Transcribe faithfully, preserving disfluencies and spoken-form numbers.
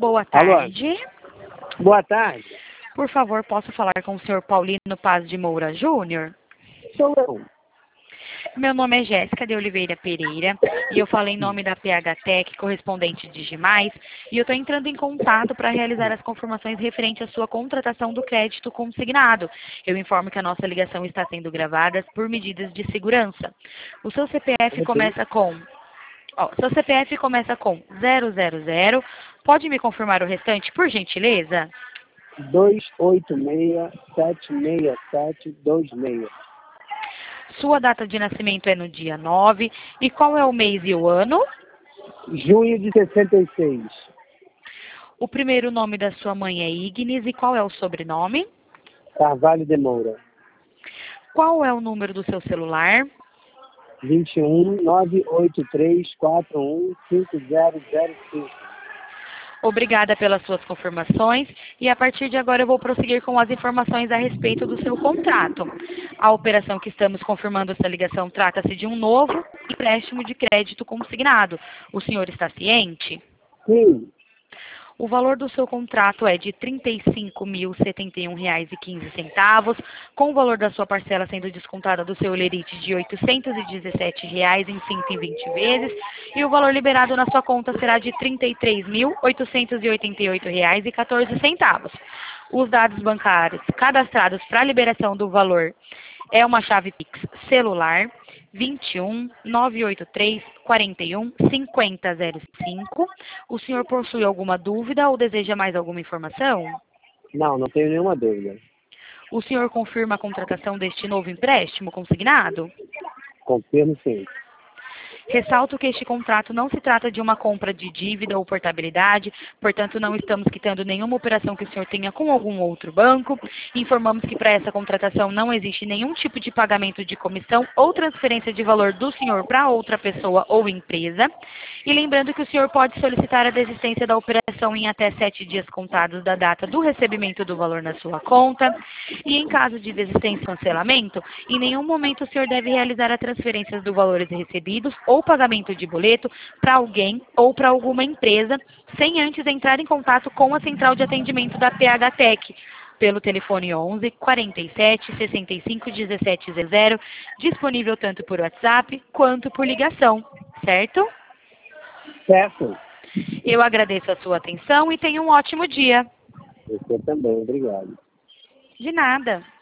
Boa Alô? tarde. Boa tarde. Por favor, posso falar com o senhor Paulino Paz de Moura Júnior? Sou eu. Meu nome é Jéssica de Oliveira Pereira e eu falo em nome da P H Tech, correspondente de Gimais, e eu estou entrando em contato para realizar as confirmações referente à sua contratação do crédito consignado. Eu informo que a nossa ligação está sendo gravada por medidas de segurança. O seu C P F começa com... Ó, seu C P F começa com zero zero zero. Pode me confirmar o restante, por gentileza? dois oito seis, sete seis sete, dois seis. Sua data de nascimento é no dia nove. E qual é o mês e o ano? Junho de sessenta e seis. O primeiro nome da sua mãe é Ignis. E qual é o sobrenome? Carvalho de Moura. Qual é o número do seu celular? vinte e um, nove oito três, quatro um, cinco zero zero cinco. Obrigada pelas suas confirmações e a partir de agora eu vou prosseguir com as informações a respeito do seu contrato. A operação que estamos confirmando essa ligação trata-se de um novo empréstimo de crédito consignado. O senhor está ciente? Sim. O valor do seu contrato é de trinta e cinco mil e setenta e um reais e quinze centavos, com o valor da sua parcela sendo descontada do seu lerite de oitocentos e dezessete reais em cento e vinte vezes, e o valor liberado na sua conta será de trinta e três mil oitocentos e oitenta e oito reais e quatorze centavos. Os dados bancários cadastrados para a liberação do valor é uma chave Pix celular vinte e um, nove oito três, quarenta e um, cinquenta zero cinco. O senhor possui alguma dúvida ou deseja mais alguma informação? Não, não tenho nenhuma dúvida. O senhor confirma a contratação deste novo empréstimo consignado? Confirmo sim. Ressalto que este contrato não se trata de uma compra de dívida ou portabilidade, portanto não estamos quitando nenhuma operação que o senhor tenha com algum outro banco. Informamos que para essa contratação não existe nenhum tipo de pagamento de comissão ou transferência de valor do senhor para outra pessoa ou empresa. E lembrando que o senhor pode solicitar a desistência da operação em até sete dias contados da data do recebimento do valor na sua conta. E em caso de desistência e cancelamento, em nenhum momento o senhor deve realizar a transferência dos valores recebidos ou pagamento de boleto para alguém ou para alguma empresa, sem antes entrar em contato com a central de atendimento da P H Tech, pelo telefone onze, quarenta e sete, sessenta e cinco, dezessete zero, disponível tanto por WhatsApp quanto por ligação, certo? Certo. Eu agradeço a sua atenção e tenha um ótimo dia. Você também, obrigado. De nada.